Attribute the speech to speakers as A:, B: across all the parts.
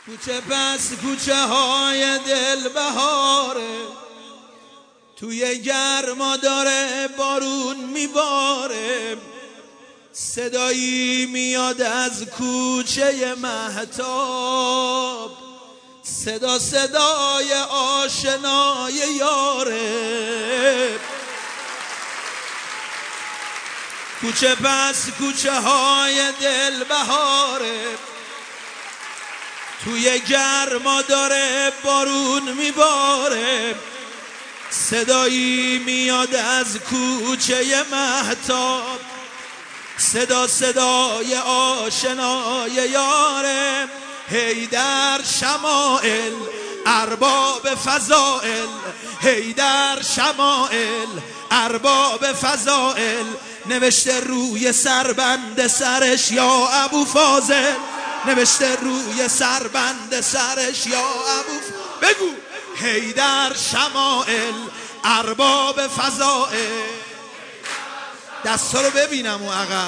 A: کوچه پس کوچه های دل بهاره، توی گرما داره بارون میباره، صدایی میاد از کوچه مهتاب، صدا صدای آشنای یاره. کوچه پس کوچه های دل بهاره، توی گرما داره بارون میباره، صدایی میاد از کوچه مهتاب، صدا صدای آشنای یاره. هی در شمائل ارباب فضائل، هی در شمائل ارباب فضائل، نوشته روی سربند سرش یا ابو فاضل، نوشته روی سربند سرش یا ابو بگو هی در شمائل ارباب فضائل. دستا رو ببینم و عقب.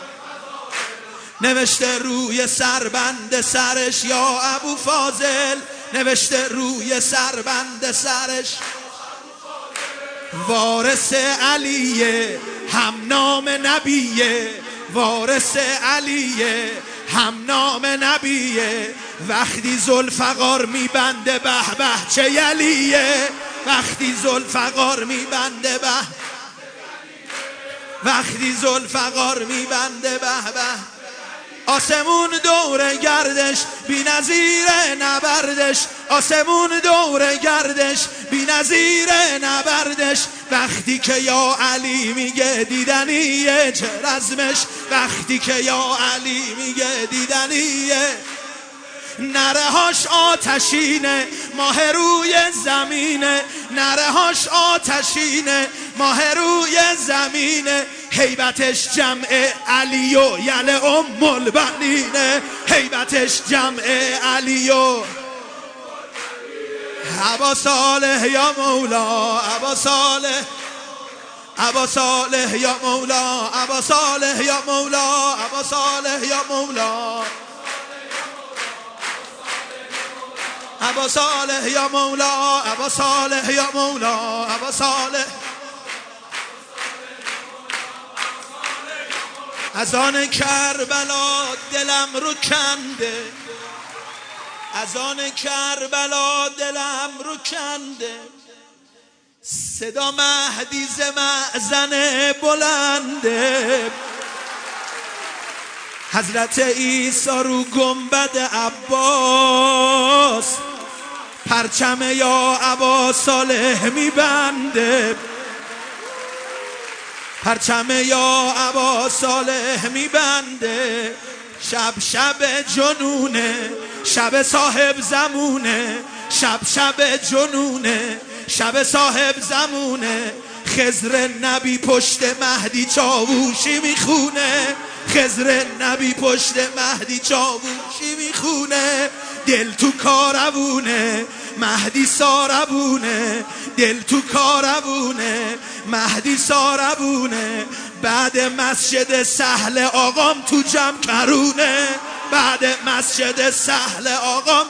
A: نوشته روی سربند سرش یا ابو فاضل، نوشته روی سربند سرش وارث علیه هم نام نبیه، وارث علیه هم نام نبیه. وقتی ذوالفقار میبنده به به چه یلیه، وقتی ذوالفقار میبنده به، وقتی ذوالفقار میبنده به به. آسمون دور گردش بی نظیر نبردش، آسمون دور گردش بی نظیر نبردش. وقتی که یا علی میگه دیدنیه چه رزمش، وقتی که یا علی میگه دیدنیه. نرهاش آتشینه ماه روی زمینه، نرهاش آتشینه ماه روی زمینه. هیبتش جمع علی و یل ام البنینه، هیبتش جمع علی و ابا صالح یا مولا، ابا صالح، ابا صالح یا مولا، ابا صالح یا مولا، ابا صالح یا مولا، ابا صالح یا مولا، ابا صالح یا مولا، ابا صالح. از آن کربلا دلم رو کنده، از آن کربلا دلم رو کنده. صدا مهدی ز مأذن بلنده، حضرت عیسی رو گنبد عباس، پرچم یا ابا صالح میبنده، پرچم یا ابا صالح میبنده. شب شب جنونه، شب صاحب زمونه، شب شب جنونه، شب صاحب زمونه. خضر نبی پشت مهدی چاووشی میخونه، خضر نبی پشت مهدی چاووشی میخونه. دل تو کاروونه مهدی ساربونه، دل تو کاروونه مهدی ساربونه. بعد مسجد سهل آقام تو جمع کرونه، بعد مسجد سهل آقام،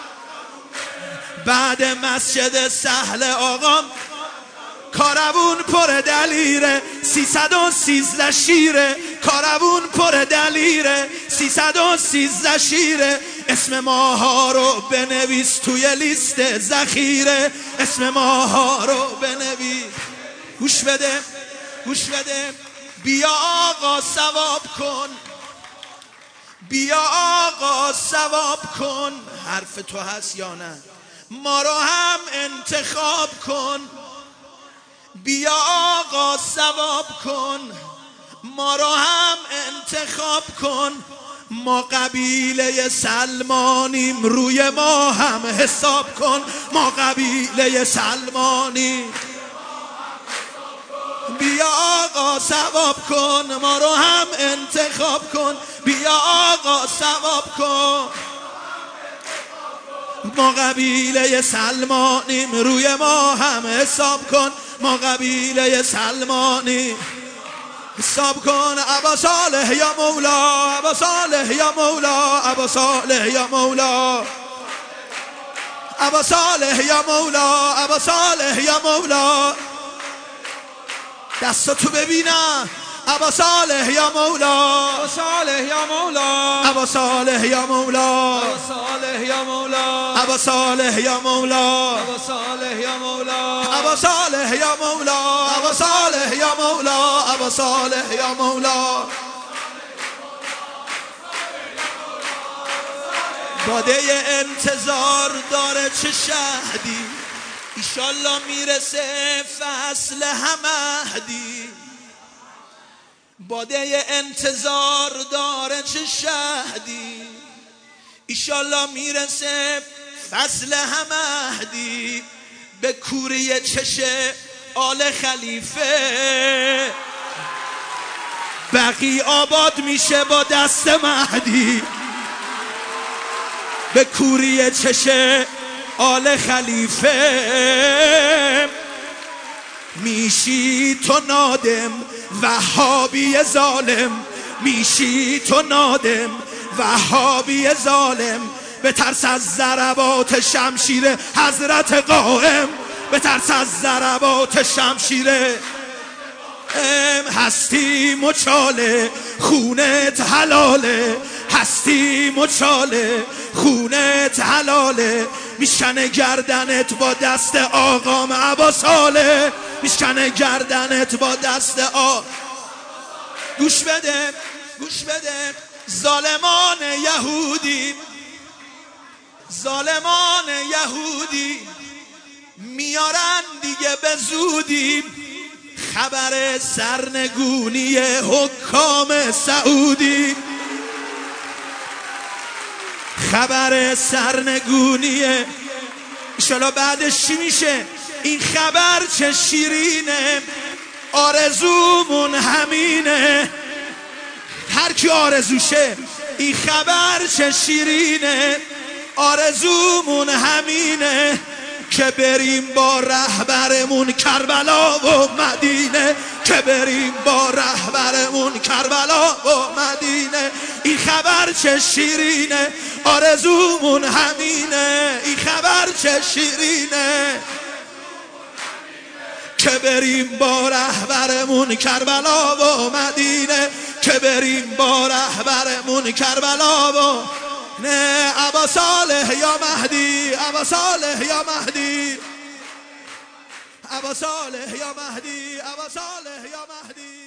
A: بعد مسجد سهل آقام. کاروون پر دلیره 313 شیره، کاروون پر دلیره 313 شیره. اسم ماها رو بنویس توی لیست ذخیره، اسم ماها رو بنویس. گوش بده گوش بده. بیا آقا ثواب کن، بیا آقا ثواب کن. حرف تو هست یا نه؟ ما رو هم انتخاب کن. بیا آقا ثواب کن، ما رو هم انتخاب کن. ما قبیله سلمانیم روی ما هم حساب کن، ما قبیله سلمانیم. بیا آقا ثواب کن، ما رو هم انتخاب کن. بیا آقا ثواب کن، ما قبیله سلمانیم روی ما هم حساب کن، ما قبیله سلمانی. حساب کن. ابا صالح یا مولا، ابا صالح یا مولا، ابا صالح یا مولا. ابا صالح یا مولا، ابا صالح یا مولا، دستاتو ببینم. ابا صالح یا مولا،
B: ابا صالح یا مولا،
A: ابا صالح یا مولا،
B: ابا صالح یا مولا،
A: ابا صالح یا مولا،
B: ابا صالح یا مولا،
A: ابا صالح یا مولا، ابا صالح یا مولا، ابا صالح یا مولا. باده انتظار داره چه شهدی، ایشالله میرسه فصل همهدی. باده انتظار داره چه شهدی، ایشالله میرسه فصل همهدی. به کوری چش آل خلیفه بقی آباد میشه با دست مهدی. به کوری چش آل خلیفه میشی تو نادم وهابی ظالم، میشی تو نادم وهابی ظالم. به ترس از ضربات شمشیر حضرت قائم، به ترس از ضربات شمشیر هستی مچاله خونت حلاله، هستی مچاله خونت حلاله. میشکنه گردنت با دست آقام ابا صالح، میشکنه گردنت با دست گوش بده گوش بده. ظالمان یهودی، ظالمان یهودی میارن دیگه به زودی خبر سرنگونی حکام سعودی، خبر سرنگونی. انشالله بعدش چی میشه؟ این خبر چه شیرینه، آرزومون همینه. هر کی آرزوشه این خبر چه شیرینه، آرزومون همینه که بریم با رهبرمون کربلا و مدینه، که بریم با رهبرمون کربلا و مدینه. این خبر چه شیرینه، آرزومون همینه. این خبر چه شیرینه که بریم با رهبرمون کربلا و مدینه، که بریم با رهبرمون کربلا و نه. ابا صالح یا مهدی، ابا صالح یا مهدی، ابا صالح یا مهدی، ابا صالح یا مهدی.